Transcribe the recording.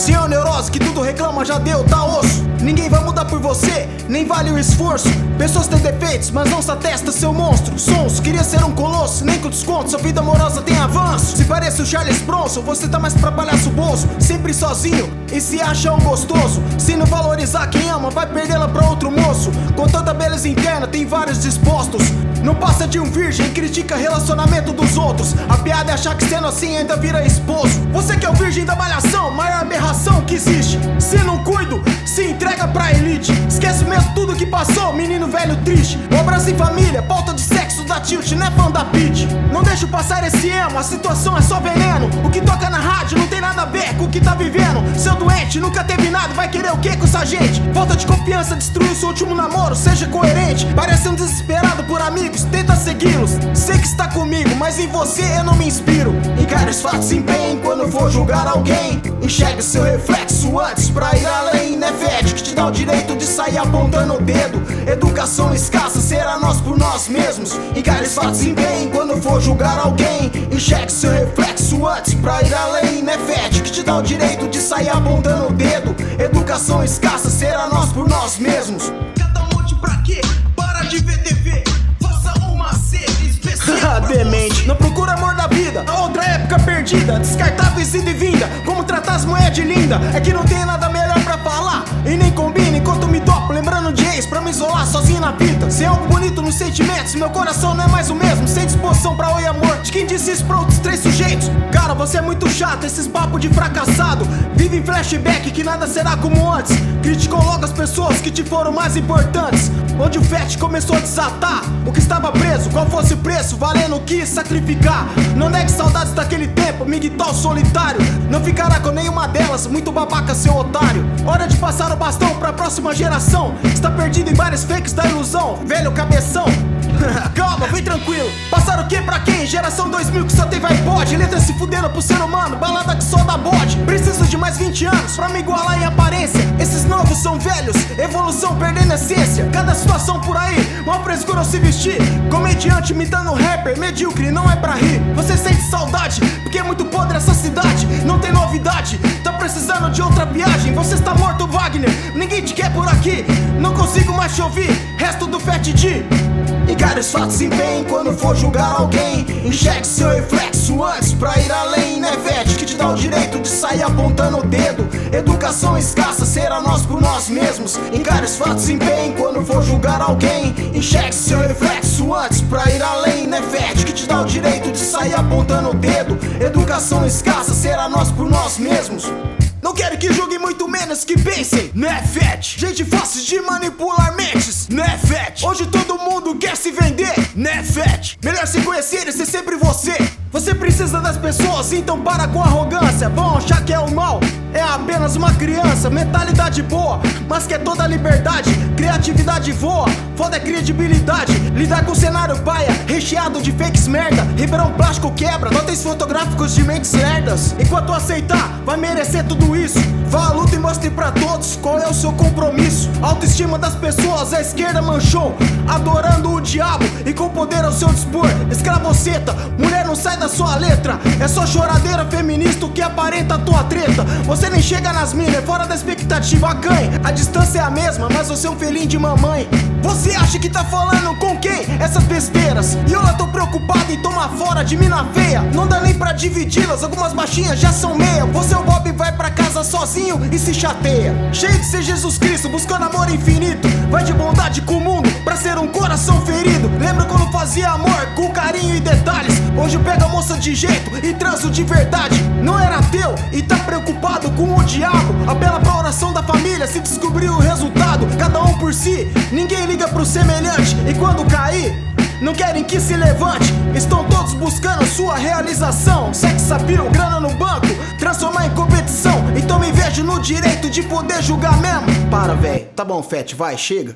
Se é uma neurose que tudo reclama, já deu, tá osso. Ninguém vai mudar por você, nem vale o esforço. Pessoas têm defeitos, mas não se atesta seu monstro. Sons, queria ser um colosso, nem com desconto, sua vida amorosa tem avanço. Se parece o Charles Bronson, você tá mais pra palhaço bolso. Sempre sozinho e se acha um gostoso. Se não valorizar quem ama, vai perdê-la pra outro moço. Com tanta beleza interna, tem vários dispostos. Não passa de um virgem, critica relacionamento dos outros. A piada é achar que sendo assim ainda vira esposo. Você que é o virgem da malhação, maior aberração que existe. Se não cuido, se entrega pra elite. Esquece mesmo tudo que passou, menino velho triste. Um abraço em família, pauta de sexo da tilt, não é fã da pitch. Não deixo passar esse emo, a situação é só veneno. O que toca na rádio não tem nada a ver com o que tá vivendo. Seu doente, nunca teve nada, vai querer o que com essa gente? Falta de confiança, destruiu seu último namoro, seja coerente. Parece um desesperado por amigos, tenta segui-los. Sei que está comigo, mas em você eu não me inspiro. Encare os fatos em bem, quando for julgar alguém, enxergue seu reflexo antes pra ir além. Não é fede que te dá o direito de sair apontando o dedo. Educação escassa, será nós por nós mesmos. Encare os fatos em bem, quando for julgar alguém, enxergue seu reflexo antes pra ir além. Não é fede que te dá o direito de sair apontando o dedo. Educação escassa, será nós por nós mesmos. Cada monte pra quê? Para de ver TV. Faça uma série especial. Demente, não procura amor da vida, outra época perdida. Descartáveis ida e vinda, como tratar as mulheres de linda. É que não tem nada melhor pra falar e nem combina enquanto me topo, lembrando de ex pra me isolar sozinho na vida. Sem algo bonito nos sentimentos, meu coração não é mais o mesmo. Sem disposição pra oi amor, de quem disse isso pra outros três sujeitos. Cara, você é muito chato, esses papos de fracassado. Vive em flashback que nada será como antes. Criticou logo as pessoas que te foram mais importantes. Onde o fete começou a desatar o que estava preso, qual fosse o preço, valendo o que sacrificar. Não negue saudades daquele tempo, miguel solitário. Não ficará com nenhuma delas, muito babaca seu otário. Hora de passar o bastão pra próxima geração. Está perdido em vários fakes da ilusão, velho cabeção. Calma, vem tranquilo. Passar o que pra quem? Geração 2000 que só tem vai pode. Letra se fudendo pro ser humano, balada que só dá bode. Preciso de mais 20 anos pra me igualar em aparência. Esses novos são velhos, evolução perdendo essência. Cada situação por aí, uma frescura ao se vestir. Comediante imitando rapper, medíocre, não é pra rir. Você sente saudade, porque é muito podre essa cidade. Não tem novidade, tá precisando de outra viagem. Você está morto, Wagner, ninguém te quer por aqui. Não consigo mais te ouvir, resto do Fat D. Encare os fatos em bem, quando for julgar alguém, enxergue seu reflexo antes pra ir além. Não é vete que te dá o direito de sair apontando o dedo. Educação escassa, será nós por nós mesmos. Encare os fatos em bem, quando for julgar alguém, enxergue seu reflexo antes pra ir além. Não é vete que te dá o direito de sair apontando o dedo. Educação escassa, será nós por nós mesmos. Não quero que julguem, muito menos que pensem. Nefete, gente fácil de manipular mentes. Nefete, hoje todo mundo quer se vender. Nefete, melhor se conhecer e ser sempre você. Você precisa das pessoas, então para com arrogância. Vão achar que é o mal, é apenas uma criança. Mentalidade boa, mas quer toda a liberdade. Criatividade voa, foda é credibilidade. Lidar com cenário paia, recheado de fakes merda. Ribeirão plástico quebra, notas fotográficos de mentes lerdas. Enquanto aceitar, vai merecer tudo isso. Vá à luta e mostre pra todos qual é o seu compromisso. Autoestima das pessoas, a esquerda manchou, adorando o diabo e com poder ao seu dispor. Escravoceta, mulher não sai da sua letra. É só choradeira feminista que aparenta a tua treta. Você nem chega nas minas, é fora da expectativa, ganha. A distância é a mesma, mas você é um filhinho de mamãe. Você acha que tá falando com quem? Essas besteiras. E eu lá tô preocupado em tomar fora de mina feia. Não dá nem pra dividi-las, algumas baixinhas já são meia. Você é o Bob, vai pra casa sozinho e se chateia. Cheio de ser Jesus Cristo, buscando amor infinito. Vai de bondade com o mundo pra ser um coração ferido. Lembra quando fazia amor com carinho e detalhes? Hoje pega a moça de jeito e transo de verdade. Não era teu e tá preocupado com o diabo. Apela pra oração da família se descobrir o resultado. Cada um por si, ninguém liga pro semelhante. E quando cair, não querem que se levante. Estão todos buscando sua realização. Sex appeal, grana no banco, transformar em competição. Então me vejo no direito de poder julgar mesmo. Para, véi, tá bom, Fete, vai, chega.